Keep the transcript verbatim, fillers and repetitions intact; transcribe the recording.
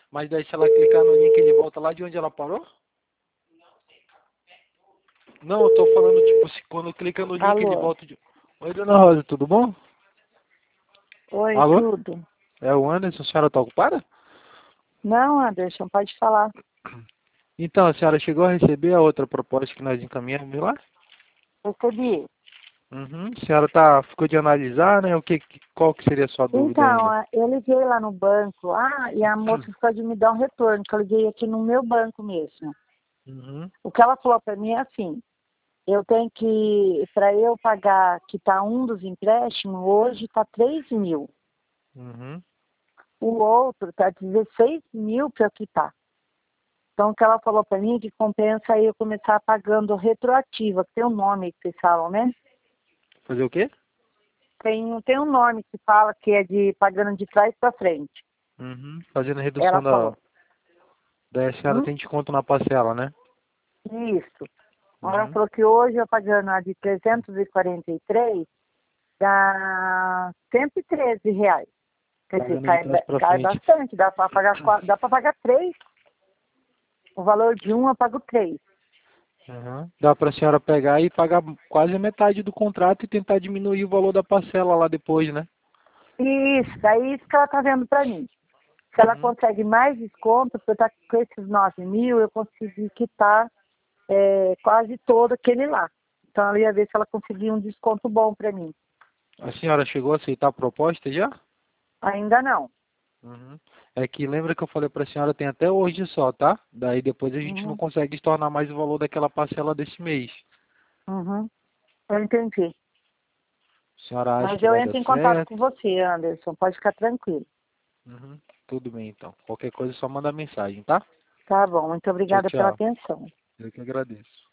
Mas daí se ela clicar no link ele volta lá de onde ela parou? Não, eu tô falando tipo, se quando clica no link ele Alô? volta de... Oi, dona Rosa, tudo bom? Oi, Alô? tudo? É o Anderson, a senhora tá ocupada? Não, Anderson, pode falar. Então, a senhora chegou a receber a outra proposta que nós encaminhamos lá? Recebi. Uhum. A senhora tá, ficou de analisar, né? O que, qual que seria a sua dúvida Então, ainda? ah, eu liguei lá no banco, ah, e a moça ficou de me dar um retorno, que eu liguei aqui no meu banco mesmo. Uhum. O que ela falou para mim é assim, eu tenho que, para eu pagar, que está um dos empréstimos, hoje está três mil. Uhum. O outro está dezesseis mil para eu quitar. Então, o que ela falou para mim é que compensa aí eu começar pagando retroativa, que tem um nome que vocês falam, né? Fazer o quê? Tem, tem um nome que fala que é de pagando de trás para frente. Uhum. Fazendo a redução Ela da... falou, Daí a senhora hum? tem desconto na parcela, né? Isso. Ela Uhum. falou que hoje eu pagando a de trezentos e quarenta e três dá cento e treze reais. Quer dizer, Pagando de cai, trás pra cai frente. bastante, dá para pagar, qua- dá para pagar três. O valor de um eu pago três. Uhum. Dá pra senhora pegar e pagar quase a metade do contrato e tentar diminuir o valor da parcela lá depois, né? Isso, daí isso que ela tá vendo para mim. Se ela Uhum. consegue mais desconto, porque eu tá com esses nove mil, eu consegui quitar é, quase todo aquele lá. Então ela ia ver se ela conseguia um desconto bom para mim. A senhora chegou a aceitar a proposta já? Ainda não. Uhum. É que lembra que eu falei pra senhora, tem até hoje só, tá? Daí depois a gente não Uhum, consegue tornar mais o valor daquela parcela desse mês. uhum, eu entendi. A senhora acha Mas que eu vai dar entro em contato com certo? você, Anderson. Pode ficar tranquilo. Uhum. Tudo bem então. Qualquer coisa é só manda mensagem, tá? Tá bom. Muito Tchau, obrigada pela tchau. atenção. Eu que agradeço.